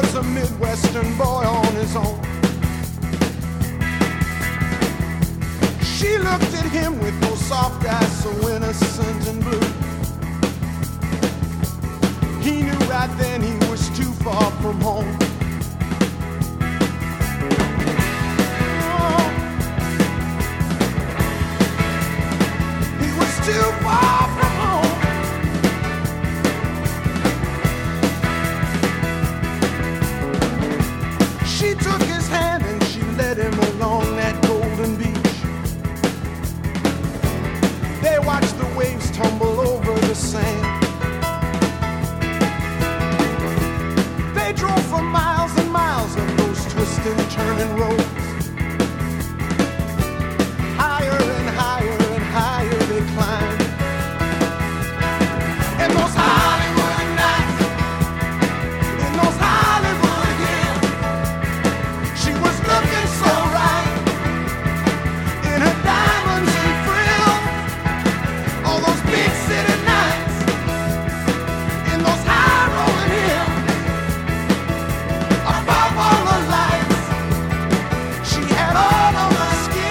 was a Midwestern boy on his own. She looked at him with those soft eyes so innocent and blue. He knew right then he was too far from home. Oh, he was too far from home. She took his hand and she led him along that golden beach. They watched the waves tumble over the sand. They drove for miles and miles on those twisting, turning roads. Higher and higher and higher they climbed. And those Hollywood nights, in those Hollywood hills, she was looking so right in her diamonds and frills. All those big city nights, in those high rolling hills, above all the lights, she had all of the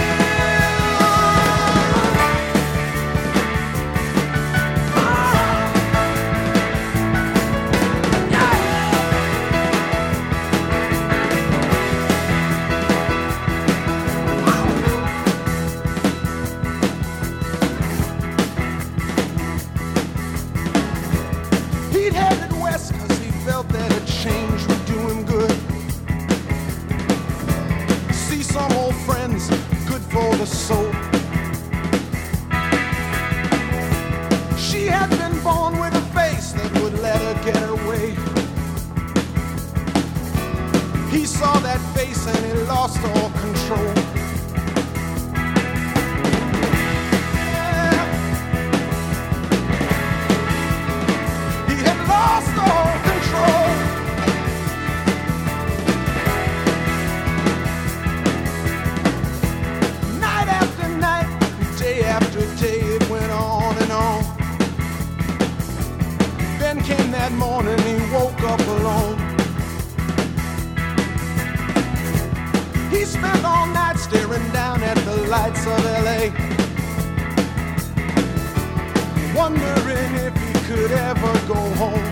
He'd headed west cause he felt that a change would do him good. See some old friends, good for the soul. She had been born with a face that would let her get her way. He saw that face and he lost all control. He had lost all control. Night after night, day after day, it went on and on. Then came that morning, he woke up alone. He spent all night staring down at the lights of LA, wondering if he could ever go home.